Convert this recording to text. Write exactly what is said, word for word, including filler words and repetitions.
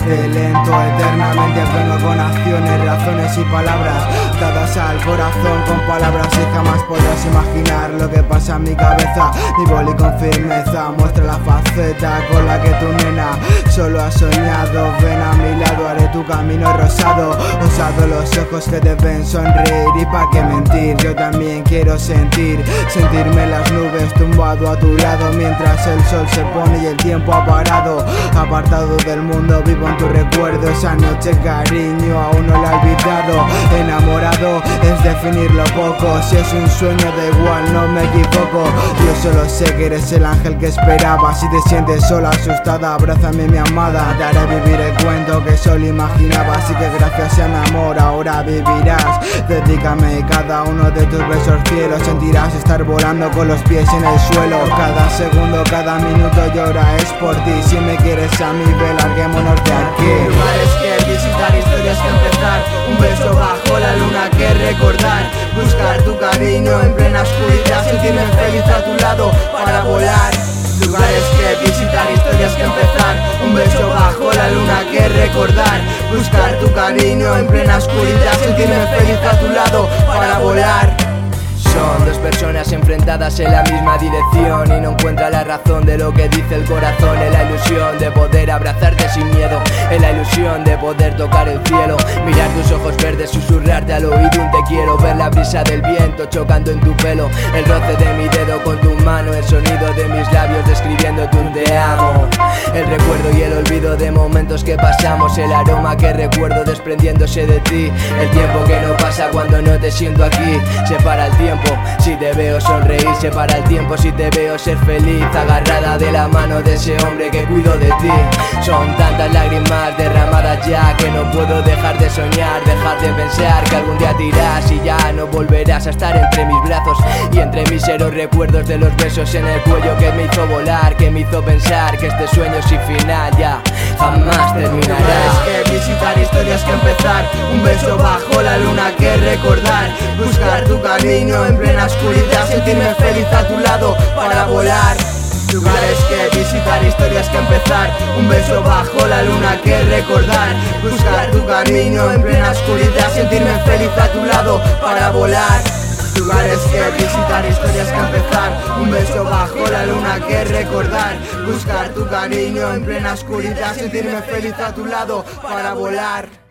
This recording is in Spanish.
hace lento. Eternamente vengo con acciones, razones y palabras dadas al corazón con palabras y jamás podrás imaginar lo que pasa en mi cabeza. Mi boli con firmeza muestra la faceta con la que tu nena solo ha soñado. Ven a mi lado, haré tu camino rosado. Osado los ojos que te ven sonreír, y pa' qué mentir, yo también quiero sentir Sentirme en las nubes tumbado a tu lado mientras el sol se pone y el tiempo ha parado. Apartado del mundo, vivo en tu recuerdo. Esa noche, cariño, aún no la he olvidado. Enamorado es definirlo poco. Si es un sueño da igual, no me equivoco. Yo solo sé que eres el ángel que esperaba. Si te sientes sola, asustada, abrázame mi amada. Te haré vivir el cuento que solo imaginaba. Así que gracias a mi amor ahora vivirás. Dedícame cada uno de tus besos fieros. Sentirás estar volando con los pies en el suelo. Cada segundo, cada minuto llora es por ti. Si me quieres a mí, ve, larguémonos de aquí. Lugares que visitar, historias que empezar. Un beso bajo la luna que recordar. Buscar tu cariño en plena oscuridad. Sentirme feliz a tu lado para volar. Lugares que visitar, historias que empezar. Un beso bajo la luna que recordar. Buscar tu cariño en plena oscuridad. Sentirme feliz a tu lado para volar. Son dos personas enfrentadas en la misma dirección y no encuentra la razón de lo que dice el corazón. En la ilusión de poder abrazarte sin miedo, en la ilusión de poder tocar el cielo, mirar tus ojos verdes, susurrarte al oído un te quiero, ver la brisa del viento chocando en tu pelo, el roce de mi dedo con tu mano, el sonido de mis labios describiéndote un te amo, el recuerdo y el olvido de momentos que pasamos, el aroma que recuerdo desprendiéndose de ti, el tiempo que no pasa cuando no te siento aquí, separa el tiempo si te veo sonreír, separa el tiempo si te veo ser feliz, agarrada de la mano de ese hombre que cuido de ti. Son tantas lágrimas derramadas ya que no puedo dejar de soñar, dejar de pensar que algún día te irás y ya no volverás a estar entre mis brazos y entre míseros recuerdos de los besos en el cuello que me hizo volar, que me hizo pensar que este sueño sin final ya jamás terminará. Lugares que visitar, historias que empezar. Un beso bajo la luna que recordar. Buscar tu cariño en plena oscuridad. Sentirme feliz a tu lado para volar. Lugares que visitar, historias que empezar. Un beso bajo la luna que recordar. Buscar tu cariño en plena oscuridad. Sentirme feliz a tu lado para volar. Lugares que visitar, historias que empezar. Un beso bajo la luna que recordar. Buscar tu cariño en plena oscuridad. Sentirme feliz a tu lado para volar.